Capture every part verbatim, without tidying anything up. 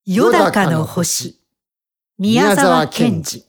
よだかの星、宮沢賢治。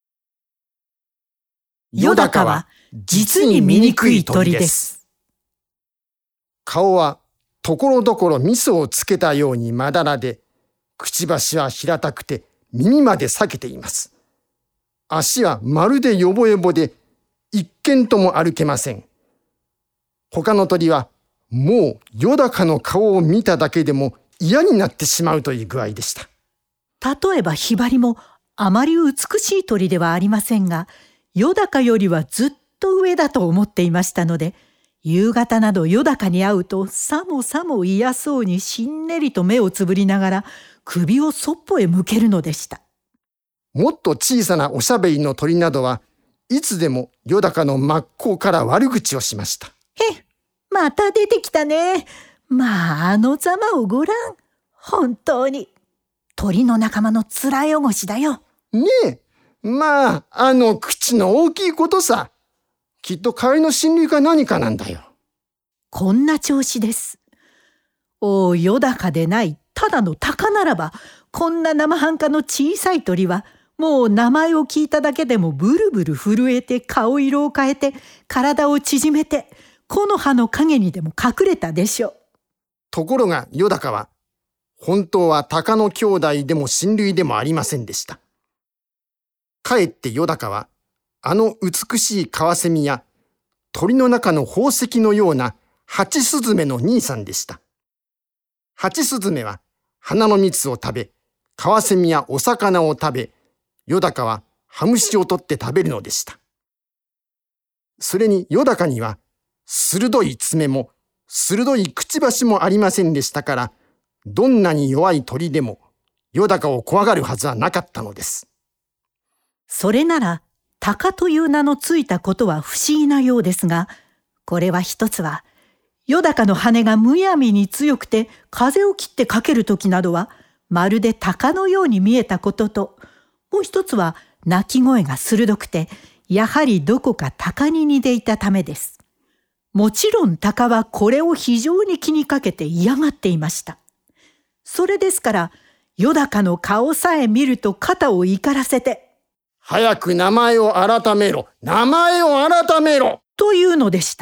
よだかは実に醜い鳥です。 顔はところどころ味噌をつけたようにまだらで、くちばしは平たくて耳まで裂けています。足はまるでヨボヨボで一見とも歩けません。他の鳥はもうよだかの顔を見ただけでも嫌になってしまうという具合でした。 例えばヒバリもあまり美しい鳥ではありませんが、よだかよりはずっと上だと思っていましたので、夕方などよだかに会うとさもさも嫌そうにしんねりと目をつぶりながら首をそっぽへ向けるのでした。 もっと小さなおしゃべりの鳥などはいつでもよだかの真っ向から悪口をしました。 へ、また出てきたね。まああのざまをごらん。本当に鳥の仲間の面汚しだよ。 ねえ、まああの口の大きいことさ。きっと飼いの親類か何かなんだよ。 こんな調子です。おお、よだかでないただの鷹ならば、こんな生半可の小さい鳥はもう名前を聞いただけでもブルブル震えて顔色を変えて体を縮めて木の葉の陰にでも隠れたでしょう。 ところがよだかは本当は鷹の兄弟でも親類でもありませんでした。かえってよだかはあの美しいカワセミや鳥の中の宝石のようなハチスズメの兄さんでした。ハチスズメは花の蜜を食べ、カワセミやお魚を食べ、よだかはハムシを取って食べるのでした。それによだかには鋭い爪も鋭いくちばしもありませんでしたから、どんなに弱い鳥でもよだかを怖がるはずはなかったのです。 それなら鷹という名のついたことは不思議なようですが、これは一つはよだかの羽がむやみに強くて風を切ってかけるときなどはまるで鷹のように見えたことと、もう一つは鳴き声が鋭くてやはりどこか鷹に似ていたためです。もちろん鷹はこれを非常に気にかけて嫌がっていました。それですからよだかの顔さえ見ると肩を怒らせて、 早く名前を改めろ、名前を改めろというのでした。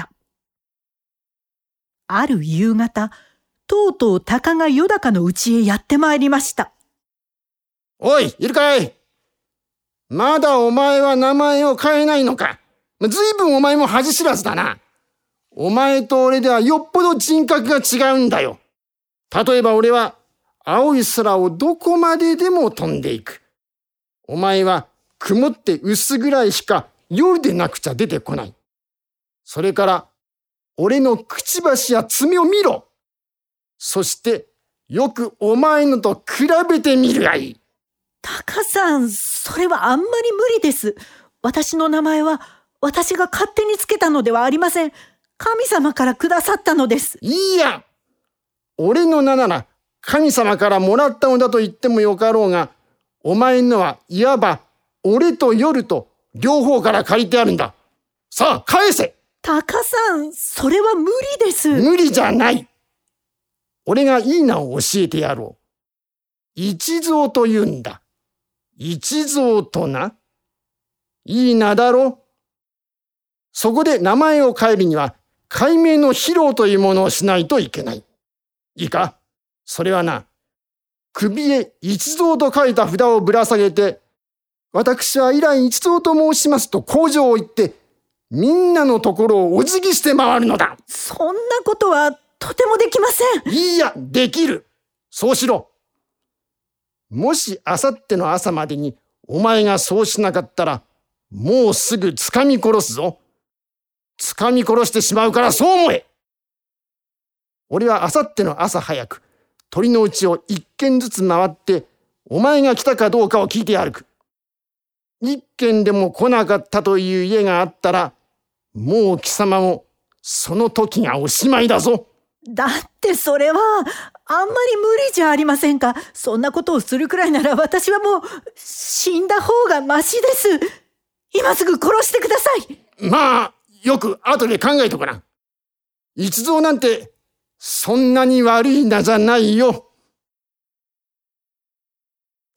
ある夕方、とうとう鷹がよだかの家へやってまいりました。 おい、いるかい？まだお前は名前を変えないのか。ずいぶんお前も恥知らずだな。お前と俺ではよっぽど人格が違うんだよ。例えば俺は青い空をどこまででも飛んでいく。お前は曇って薄暗いしか夜でなくちゃ出てこない。それから俺のくちばしや爪を見ろ。そしてよくお前のと比べてみるがいい。 鷹さん、それはあんまり無理です。私の名前は私が勝手につけたのではありません。神様からくださったのです。 いいや、俺の名なら神様からもらったのだと言ってもよかろうが、お前のはいわば俺と夜と両方から借りてあるんだ。さあ返せ。 鷹さん、それは無理です。 無理じゃない。俺がいい名を教えてやろう。一蔵と言うんだ。一蔵とな。いい名だろ。そこで名前を変えるには改名の披露というものをしないといけない。いいか、それはな、首へ一蔵と書いた札をぶら下げて、私は以来一蔵と申しますと口上を言って、みんなのところをお辞儀して回るのだ。 そんなことはとてもできません。 いいや、できる。そうしろ。もしあさっての朝までにお前がそうしなかったら、もうすぐ掴み殺すぞ。掴み殺してしまうからそう思え。俺はあさっての朝早く、鳥のうちを一軒ずつ回って、お前が来たかどうかを聞いて歩く。一軒でも来なかったという家があったら、もう貴様もその時がおしまいだぞ。 だってそれはあんまり無理じゃありませんか。そんなことをするくらいなら私はもう死んだ方がましです。今すぐ殺してください。 まあよく後で考えとくな。一蔵なんてそんなに悪い名じゃないよ。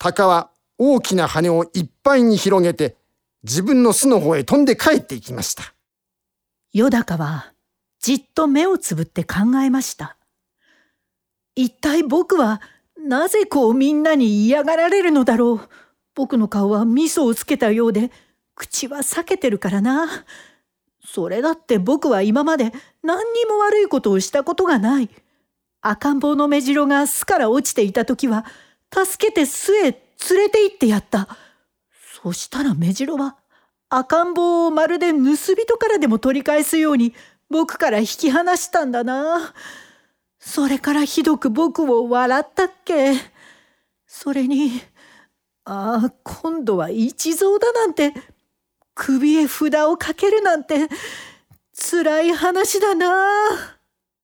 鷹は大きな羽をいっぱいに広げて、自分の巣の方へ飛んで帰っていきました。 よだかはじっと目をつぶって考えました。一体僕はなぜこうみんなに嫌がられるのだろう。僕の顔は味噌をつけたようで、口は裂けてるからな。それだって僕は今まで何にも悪いことをしたことがない。赤ん坊の目白が巣から落ちていた時は、助けて巣へ連れて行ってやった。そしたら目白は赤ん坊をまるで盗人からでも取り返すように僕から引き離したんだな。それからひどく僕を笑ったっけ。それに、ああ、今度は一蔵だなんて、首へ札をかけるなんて、つらい話だな。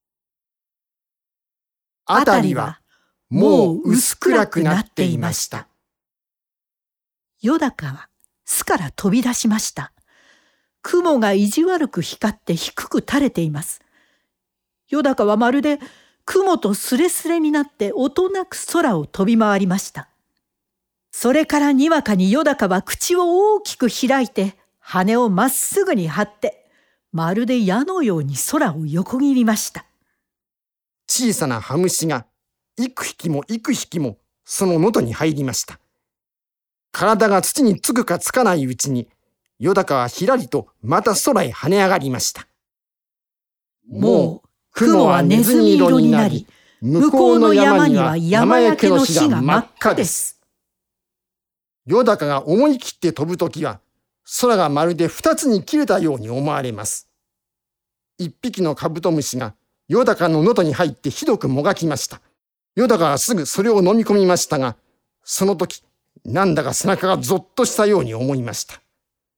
あたりはもう薄暗くなっていました。 よだかは巣から飛び出しました。雲が意地悪く光って低く垂れています。よだかはまるで雲とすれすれになって音なく空を飛び回りました。それからにわかによだかは口を大きく開いて羽をまっすぐに張って、まるで矢のように空を横切りました。 小さな羽虫が幾匹も幾匹もその喉に入りました。体が土につくかつかないうちに、よだかはひらりとまた空へ跳ね上がりました。 もう雲はネズミ色になり、向こうの山には山焼けの火が真っ赤です。 よだかが思い切って飛ぶときは、空がまるで二つに切れたように思われます。一匹のカブトムシがよだかの喉に入ってひどくもがきました。よだかはすぐそれを飲み込みましたが、その時、なんだか背中がゾッとしたように思いました。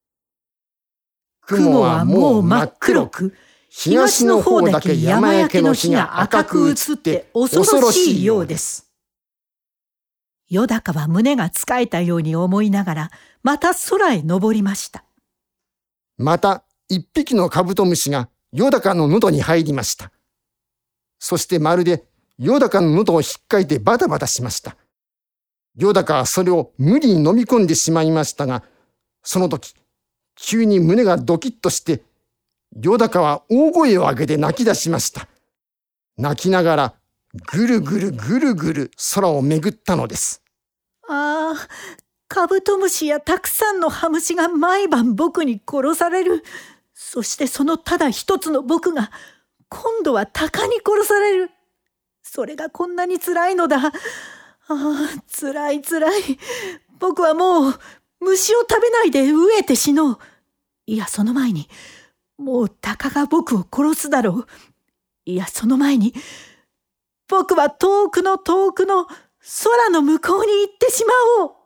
雲はもう真っ黒く、東の方だけ山焼けの火が赤く映って恐ろしいようです。よだかは胸がつかえたように思いながら、また空へ登りました。 また一匹のカブトムシがよだかの喉に入りました。そしてまるでよだかの喉をひっかいてバタバタしました。よだかはそれを無理に飲み込んでしまいましたが、その時、急に胸がドキッとして、よだかは大声を上げて泣き出しました。泣きながら、ぐるぐるぐるぐる空を巡ったのです。 ああ、カブトムシやたくさんのハムシが毎晩僕に殺される。そしてそのただ一つの僕が、今度は鷹に殺される。それがこんなに辛いのだ。ああ、辛い辛い。僕はもう虫を食べないで飢えて死のう。いや、その前に、もう鷹が僕を殺すだろう。いや、その前に、僕は遠くの遠くの空の向こうに行ってしまおう。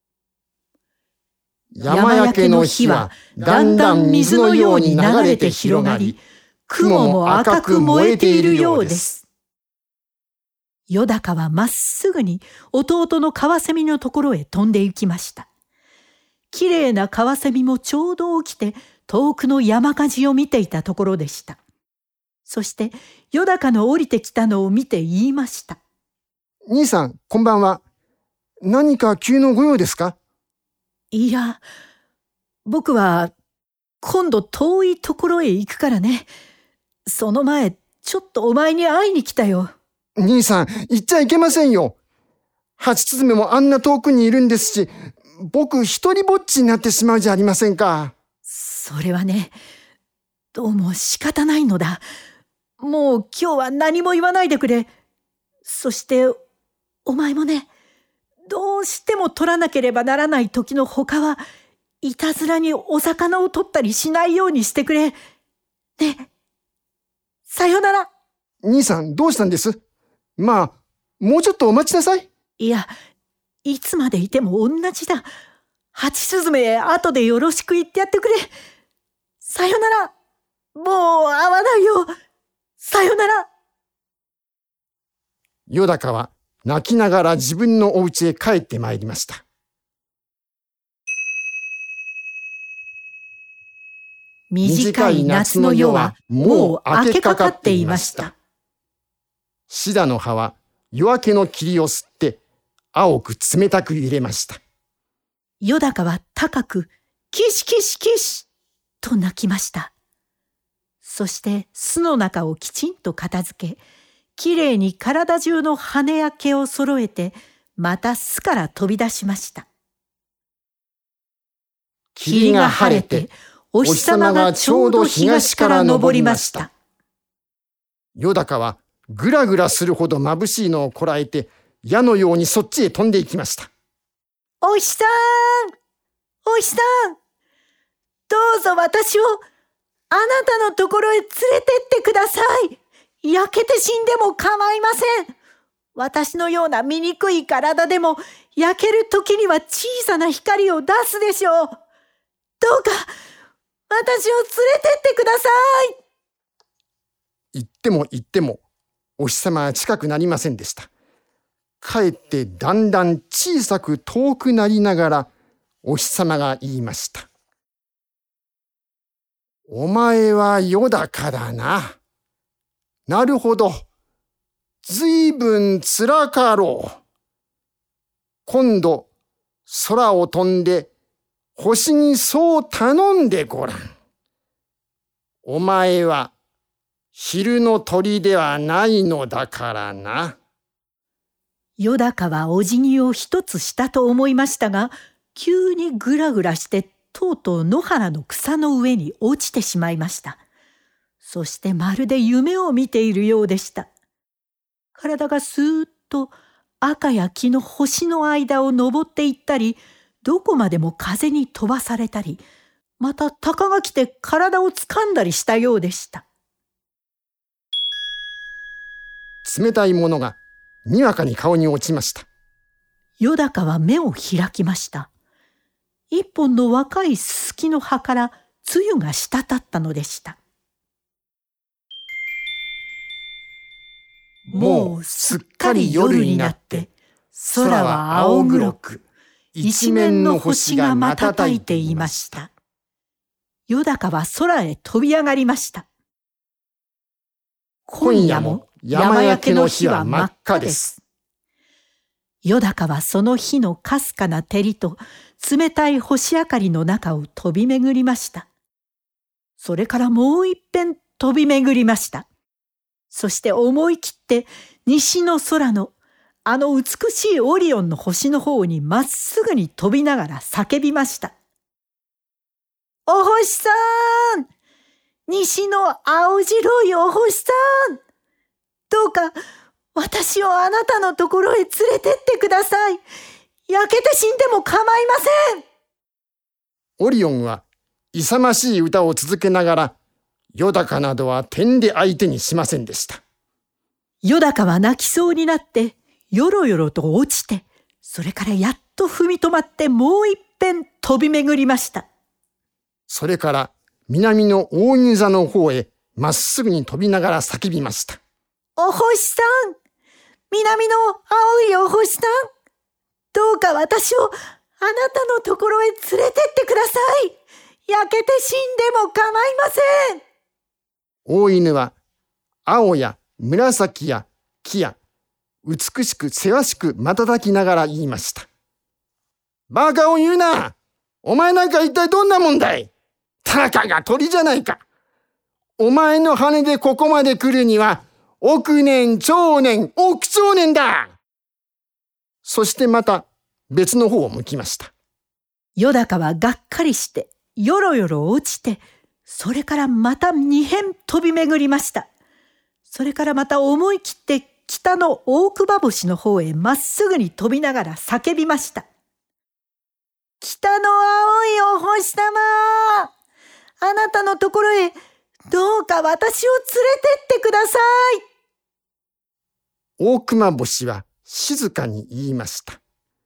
山焼けの火はだんだん水のように流れて広がり、雲も赤く燃えているようです。 よだかはまっすぐに弟のカワセミのところへ飛んで行きました。きれいなカワセミもちょうど起きて遠くの山火事を見ていたところでした。そしてよだかの降りてきたのを見て言いました。 兄さん、こんばんは。何か急のご用ですか？ いや、僕は今度遠いところへ行くからね。その前、ちょっとお前に会いに来たよ。 兄さん、行っちゃいけませんよ。ハチスズメもあんな遠くにいるんですし、僕一人ぼっちになってしまうじゃありませんか。 それはね、どうも仕方ないのだ。もう今日は何も言わないでくれ。そして、お前もね、どうしても取らなければならない時のほかは、いたずらにお魚を取ったりしないようにしてくれ。ね。さよなら。 兄さん、どうしたんです？まあ、もうちょっとお待ちなさい。 いや、いつまでいても同じだ。ハチスズメへ後でよろしく言ってやってくれ。さよなら。もう会わないよ。さよなら。 よだかは泣きながら自分のお家へ帰ってまいりました。 短い夏の夜はもう明けかかっていました。 シダの葉は夜明けの霧を吸って青く冷たく揺れました。 よだかは高く、キシキシキシと鳴きました。そして巣の中をきちんと片付け、きれいに体中の羽や毛を揃えて、また巣から飛び出しました。霧が晴れて、お日様がちょうど東から昇りました。 よだかはぐらぐらするほど眩しいのをこらえて、矢のようにそっちへ飛んでいきました。 お日さん、お日さん、どうぞ私をあなたのところへ連れてってください。焼けて死んでも構いません。私のような醜い体でも焼ける時には小さな光を出すでしょう。どうか私を連れてってください。 言っても言ってもお日様は近くなりませんでした。かえってだんだん小さく遠くなりながらお日様が言いました。お前はよだかだな。なるほど。ずいぶんつらかろう。今度空を飛んで星にそう頼んでごらん。お前は昼の鳥ではないのだからな。 よだかはお辞儀を一つしたと思いましたが、急にぐらぐらしてとうとう野原の草の上に落ちてしまいました。そしてまるで夢を見ているようでした。体がスーッと赤や黄の星の間を登っていったり、どこまでも風に飛ばされたり、また鷹が来て体を掴んだりしたようでした。 冷たいものがにわかに顔に落ちました。 よだかは目を開きました。一本の若いススキの葉から露が滴ったのでした。 もうすっかり夜になって、空は青黒く、一面の星が瞬いていました。 よだかは空へ飛び上がりました。 今夜も山焼けの日は真っ赤です。 よだかはその日のかすかな照りと冷たい星明かりの中を飛び巡りました。それからもう一遍飛び巡りました。そして思い切って西の空のあの美しいオリオンの星の方にまっすぐに飛びながら叫びました。お星さん、西の青白いお星さん、どうか私をあなたのところへ連れてってください。焼けて死んでも構いません。 オリオンは勇ましい歌を続けながら、よだかなどは点で相手にしませんでした。 よだかは泣きそうになってよろよろと落ちて、それからやっと踏み止まってもう一遍飛び巡りました。 それから南の大犬座の方へまっすぐに飛びながら叫びました。 お星さん、南の青いお星さん、どうか私をあなたのところへ連れてってください。焼けて死んでも構いません。 大犬は青や紫や木や美しくせわしく瞬きながら言いました。バカを言うな。お前なんか一体どんなもんだい。たかが鳥じゃないか。お前の羽でここまで来るには億年長年億長年だ。そしてまた別の方を向きました。 よだかはがっかりしてよろよろ落ちて、それからまた二遍飛び巡りました。それからまた思い切って北の大熊星の方へまっすぐに飛びながら叫びました。北の青いお星様、あなたのところへどうか私を連れてってください。 大熊星は静かに言いました。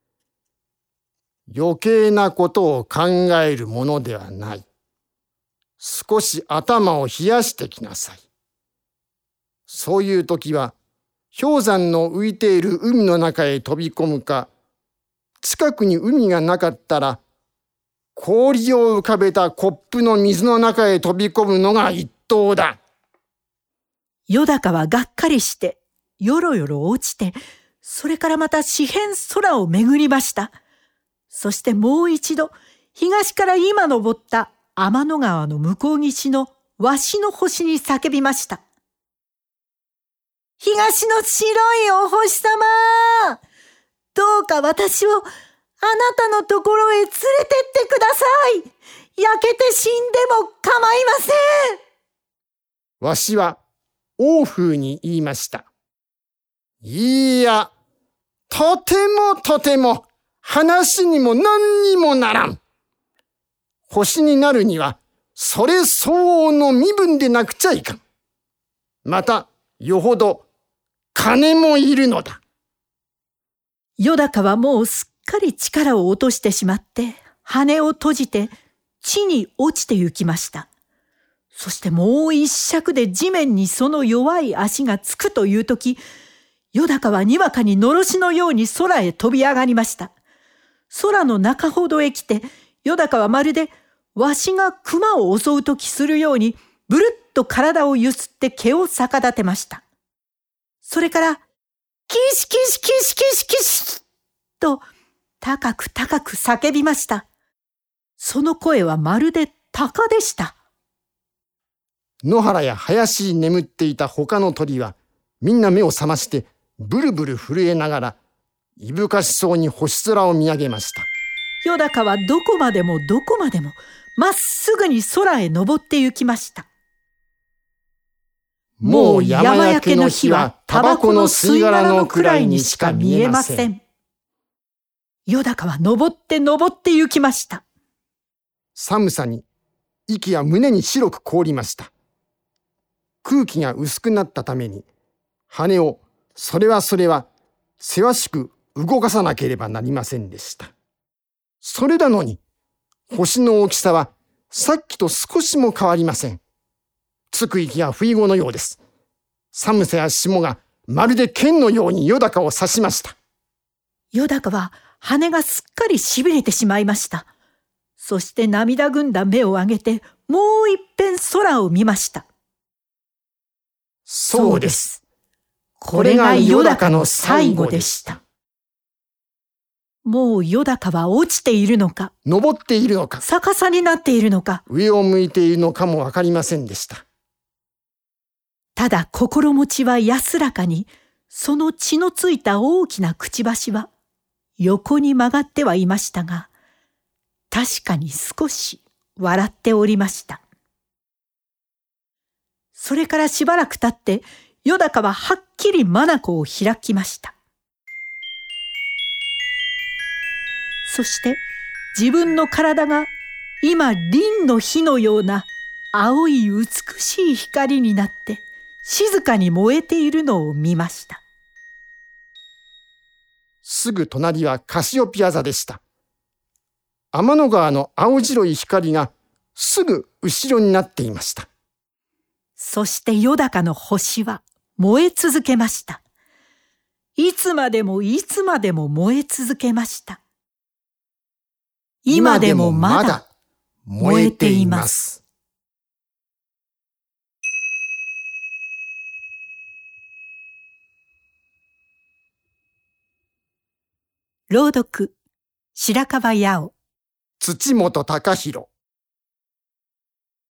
余計なことを考えるものではない。少し頭を冷やしてきなさい。そういう時は氷山の浮いている海の中へ飛び込むか、近くに海がなかったら氷を浮かべたコップの水の中へ飛び込むのが一等だ。 よだかはがっかりしてよろよろ落ちて、 それからまた四辺空を巡りました。そしてもう一度、東から今昇った天の川の向こう岸のわしの星に叫びました。東の白いお星様、どうか私をあなたのところへ連れてってください。焼けて死んでも構いません。 わしは王風に言いました。いや、とてもとても話にも何にもならん。星になるにはそれ相応の身分でなくちゃいかん。またよほど金もいるのだ。 よだかはもうすっかり力を落としてしまって、羽を閉じて地に落ちて行きました。そしてもう一尺で地面にその弱い足がつくというとき、よだかはにわかにのろしのように空へ飛び上がりました。空の中ほどへ来て、よだかはまるでわしが熊を襲うときするように、ぶるっと体をゆすって毛を逆立てました。それから、キシキシキシキシキシと高く高く叫びました。その声はまるで鷹でした。 野原や林に眠っていた他の鳥はみんな目を覚ましてブルブル震えながらいぶかしそうに星空を見上げました。 よだかはどこまでもどこまでもまっすぐに空へ登って行きました。もう山焼けの火はタバコの吸い殻のくらいにしか見えません。よだかは登って登って行きました。 寒さに息や胸に白く凍りました。空気が薄くなったために羽をそれはそれはせわしく動かさなければなりませんでした。それなのに星の大きさはさっきと少しも変わりません。つく息が不意語のようです。寒さや霜がまるで剣のようによだかを刺しました。 よだかは羽がすっかりしびれてしまいました。そして涙ぐんだ目を上げてもう一遍空を見ました。 そうです。 これがよだかの最後でした。もうよだかは落ちているのか、 登っているのか、 逆さになっているのか、 上を向いているのかもわかりませんでした。 ただ心持ちは安らかに、その血のついた大きなくちばしは横に曲がってはいましたが、確かに少し笑っておりました。それからしばらく経って、よだかははっきり眼を開きました。そして自分の体が今輪の火のような青い美しい光になって静かに燃えているのを見ました。 すぐ隣はカシオピア座でした。天の川の青白い光がすぐ後ろになっていました。 そしてよだかの星は燃え続けました。いつまでもいつまでも燃え続けました。今でもまだ燃えています。朗読、白樺八尾、 土本隆弘。